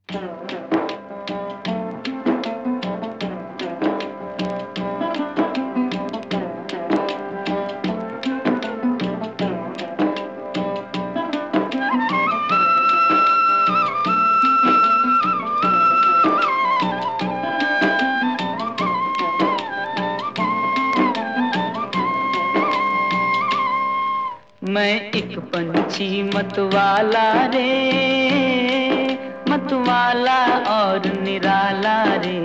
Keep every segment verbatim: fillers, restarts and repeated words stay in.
मैं एक पंछी मतवाला रे, मतवाला और निराला रे।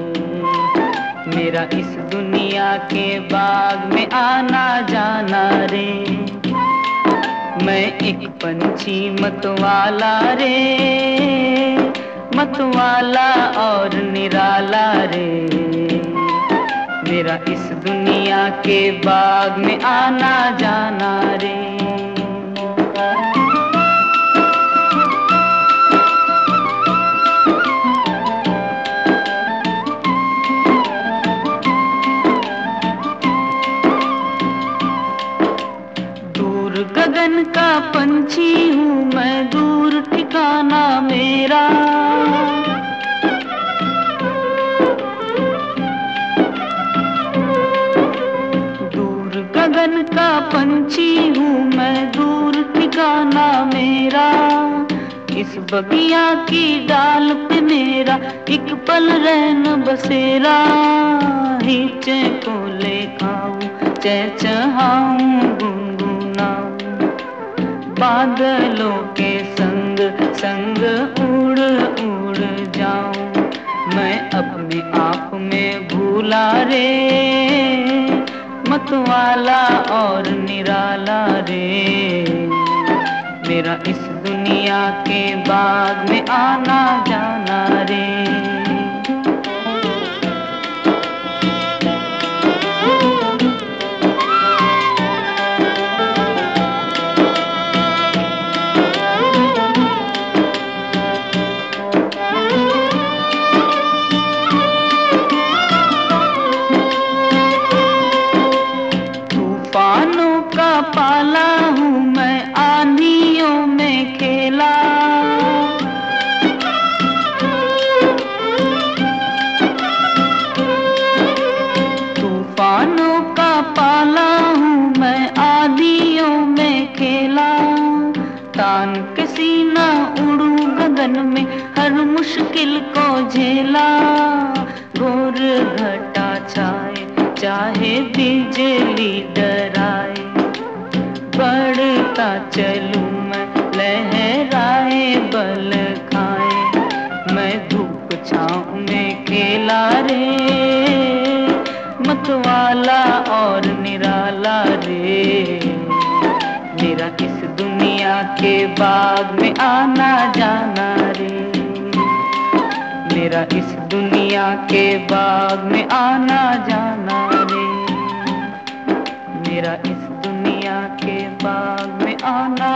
मेरा इस दुनिया के बाग में आना जाना रे। मैं एक पंछी मतवाला रे, मतवाला और निराला रे। मेरा इस दुनिया के बाग में आना जाना रे। दूर गगन का पंछी हूँ मैं, दूर ठिकाना मेरा। गगन का पंछी हूँ मैं, दूर ठिकाना मेरा। इस बगिया की डाल पे मेरा एक पल रैन बसेरा। हिचे को ले खाऊं, चहचहाऊं, गुनगुनाऊं। बादलों के संग संग उड़ उड़ जाऊं। मैं अपने आप में भूला रे, मतवाला और निराला रे। मेरा इस दुनिया के बाग में आना जाना रे। तूफानों का पाला हूँ मैं, आंधियों में खेला। तूफानों का पाला हूँ मैं, आंधियों में खेला। तान के सीना उड़ू गगन में, हर मुश्किल को झेला। घोर घटा छाए चाहे बिजली डराए, बढ़ता चलूं मैं लहराए बल खाए। मैं धूप छाँव में खेला रे, मतवाला और निराला रे। मेरा इस दुनिया के बाग में आना जाना रे। मेरा इस दुनिया के बाग में आना जाना रे। मेरा इस दुनिया के बाग में आना